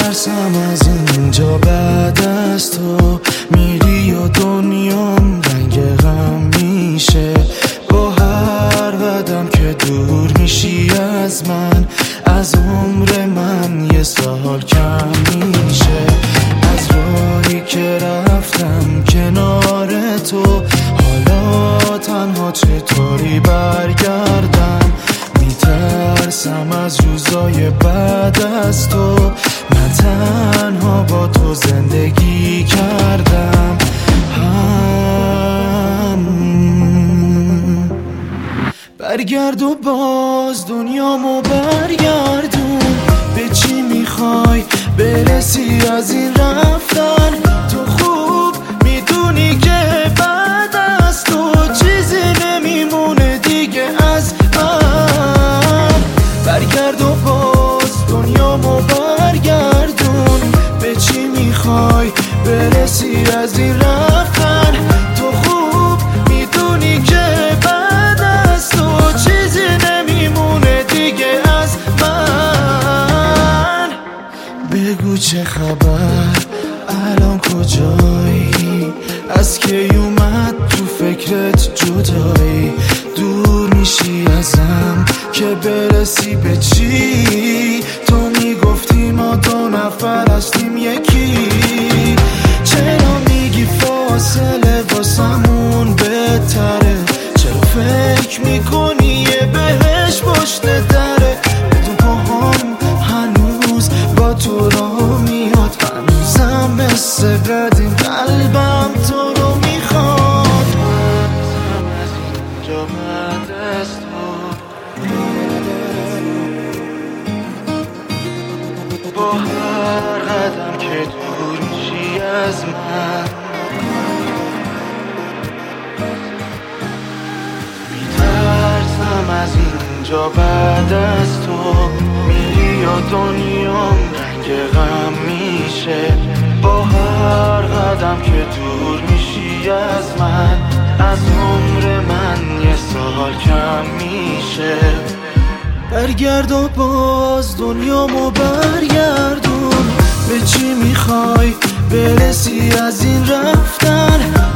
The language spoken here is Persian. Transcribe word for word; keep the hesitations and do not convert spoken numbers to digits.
میترسم از اینجا بعد از تو میری و دنیام رنگ غم میشه. با هر قدم که دور میشی از من، از عمر من یه سال کم میشه. از راهی که رفتم کنار تو، حالا تنها چطوری برگردم؟ میترسم از روزای بعد از تو، من تنها با تو زندگی کردم. هم برگرد و باز دنیامو برگردون. به چی میخوای برسی از این رفتن؟ تو خوب میدونی که بعد از تو چیزی نمیمونه دیگه از من. برگرد و باز دنیامو برگردون. به چی میخوای برسی از این رفتن؟ تو خوب میدونی که بعد از تو چیزی نمیمونه دیگه از من. بگو چه خبر، الان کجایی؟ از کی اومد تو فکرت جدایی؟ دور میشی ازم که برسی به چی؟ تو میگفتی ما دو نفر هستیم یکی. چرا میگی فاصله واسمون بهتره؟ چرا فکر میکنی یه بهش پشت دره؟ تو پاهام هنوز با تو راه میاد، هنوزم مثل قدیم قلبم تو رو میخواد. از اینجا بعد از تو، با هر قدم که دور میشی از من، میترسم از اینجا بعد از تو میری و دنیام رنگ غم میشه. با هر قدم که دور میشی از من، از عمر من یه سال کم میشه. برگرد و باز دنیامو برگردون. به چی میخوای برسی از این رفتن؟